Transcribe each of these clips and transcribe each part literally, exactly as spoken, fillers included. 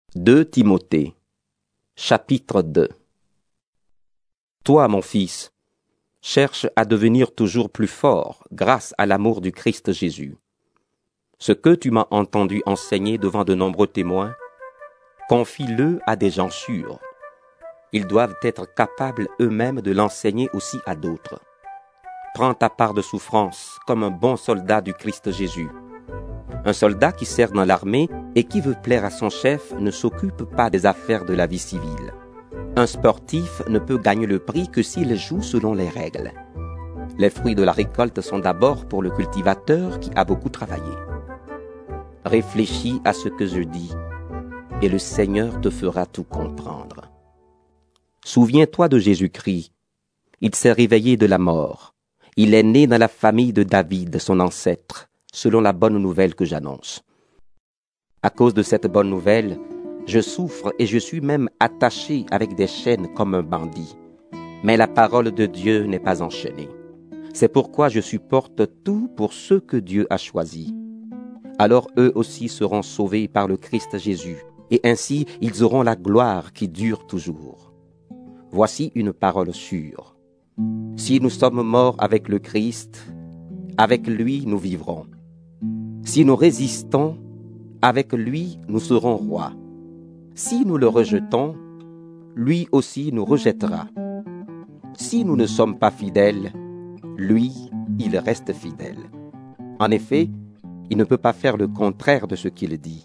deux Timothée, chapitre deux. Toi, mon fils, cherche à devenir toujours plus fort grâce à l'amour du Christ Jésus. Ce que tu m'as entendu enseigner devant de nombreux témoins, confie-le à des gens sûrs. Ils doivent être capables eux-mêmes de l'enseigner aussi à d'autres. Prends ta part de souffrance comme un bon soldat du Christ Jésus. Un soldat qui sert dans l'armée et qui veut plaire à son chef ne s'occupe pas des affaires de la vie civile. Un sportif ne peut gagner le prix que s'il joue selon les règles. Les fruits de la récolte sont d'abord pour le cultivateur qui a beaucoup travaillé. Réfléchis à ce que je dis, et le Seigneur te fera tout comprendre. Souviens-toi de Jésus-Christ. Il s'est réveillé de la mort. Il est né dans la famille de David, son ancêtre, selon la bonne nouvelle que j'annonce. À cause de cette bonne nouvelle, je souffre et je suis même attaché avec des chaînes comme un bandit. Mais la parole de Dieu n'est pas enchaînée. C'est pourquoi je supporte tout pour ceux que Dieu a choisis. Alors eux aussi seront sauvés par le Christ Jésus, et ainsi ils auront la gloire qui dure toujours. Voici une parole sûre. Si nous sommes morts avec le Christ, avec lui nous vivrons. Si nous résistons, avec lui nous serons rois. Si nous le rejetons, lui aussi nous rejettera. Si nous ne sommes pas fidèles, lui, il reste fidèle. En effet, il ne peut pas faire le contraire de ce qu'il dit.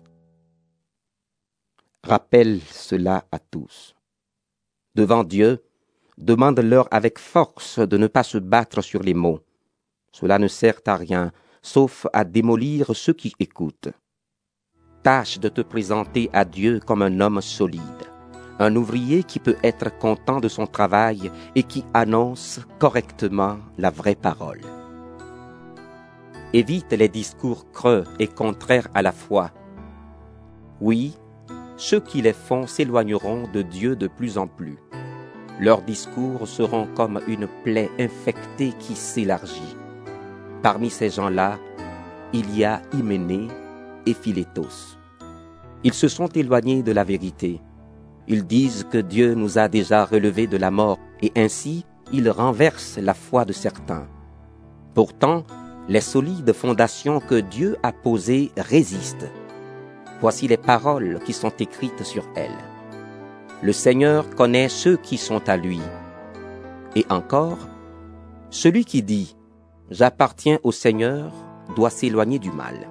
Rappelle cela à tous. Devant Dieu, demande-leur avec force de ne pas se battre sur les mots. Cela ne sert à rien, sauf à démolir ceux qui écoutent. Tâche de te présenter à Dieu comme un homme solide, un ouvrier qui peut être content de son travail et qui annonce correctement la vraie parole. Évite les discours creux et contraires à la foi. Oui, ceux qui les font s'éloigneront de Dieu de plus en plus. Leurs discours seront comme une plaie infectée qui s'élargit. Parmi ces gens-là, il y a Hyménée et Philétos. Ils se sont éloignés de la vérité. Ils disent que Dieu nous a déjà relevés de la mort et ainsi ils renversent la foi de certains. Pourtant, les solides fondations que Dieu a posées résistent. Voici les paroles qui sont écrites sur elles. Le Seigneur connaît ceux qui sont à lui. Et encore, celui qui dit « J'appartiens au Seigneur » doit s'éloigner du mal.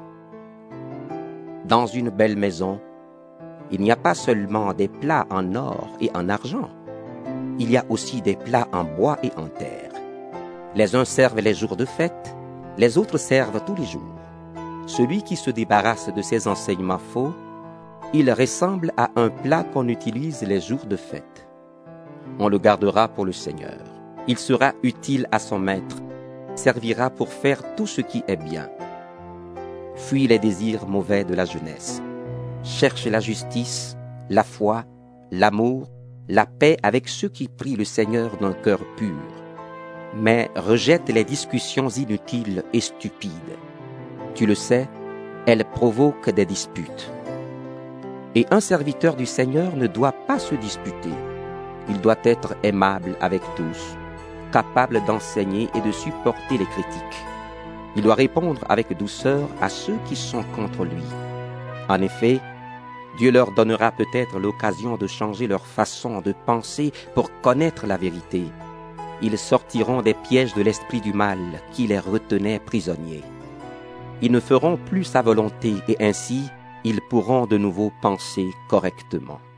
Dans une belle maison, il n'y a pas seulement des plats en or et en argent. Il y a aussi des plats en bois et en terre. Les uns servent les jours de fête, les autres servent tous les jours. Celui qui se débarrasse de ces enseignements faux, il ressemble à un plat qu'on utilise les jours de fête. On le gardera pour le Seigneur. Il sera utile à son maître, servira pour faire tout ce qui est bien. Fuis les désirs mauvais de la jeunesse. Cherche la justice, la foi, l'amour, la paix avec ceux qui prient le Seigneur d'un cœur pur. Mais rejette les discussions inutiles et stupides. Tu le sais, elles provoquent des disputes. Et un serviteur du Seigneur ne doit pas se disputer. Il doit être aimable avec tous, capable d'enseigner et de supporter les critiques. Il doit répondre avec douceur à ceux qui sont contre lui. En effet, Dieu leur donnera peut-être l'occasion de changer leur façon de penser pour connaître la vérité. Ils sortiront des pièges de l'esprit du mal qui les retenait prisonniers. Ils ne feront plus sa volonté et ainsi, ils pourront de nouveau penser correctement.